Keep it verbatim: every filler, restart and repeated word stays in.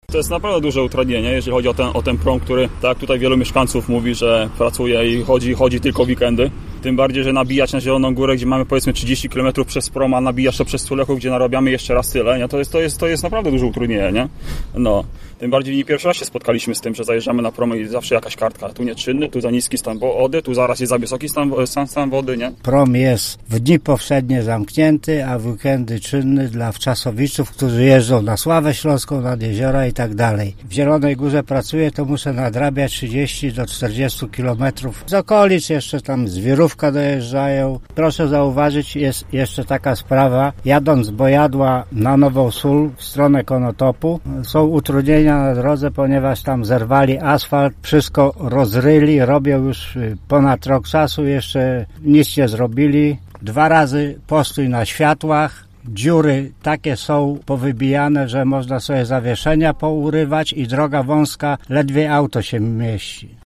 To jest naprawdę duże utrudnienie, jeżeli chodzi o ten, o ten prom, który, tak jak tutaj wielu mieszkańców mówi, że pracuje i chodzi, chodzi tylko w weekendy. Tym bardziej, że nabijać na Zieloną Górę, gdzie mamy powiedzmy trzydzieści kilometrów przez prom, a nabijasz to przez Sulechów, gdzie narobiamy jeszcze raz tyle, nie? To jest, to jest, to jest naprawdę duże utrudnienie, nie? No. Tym bardziej nie pierwszy raz się spotkaliśmy z tym, że zajeżdżamy na promy i zawsze jakaś kartka. Tu nieczynny, tu za niski stan wody, tu zaraz jest za wysoki stan, stan, stan wody, nie? Prom jest w dni powszednie zamknięty, a w weekendy czynny dla wczasowiczów, którzy jeżdżą na Sławę Śląską, nad jeziora i tak dalej. W Zielonej Górze pracuję, to muszę nadrabiać trzydzieści do czterdziestu kilometrów. Z okolic jeszcze tam z Wirówka dojeżdżają. Proszę zauważyć, jest jeszcze taka sprawa. Jadąc z Bojadła na Nową Sól w stronę Konotopu, są utrudnienia na drodze, ponieważ tam zerwali asfalt, wszystko rozryli, robią już ponad rok czasu, jeszcze nic nie zrobili. Dwa razy postój na światłach, dziury takie są powybijane, że można sobie zawieszenia pourywać i droga wąska, ledwie auto się mieści.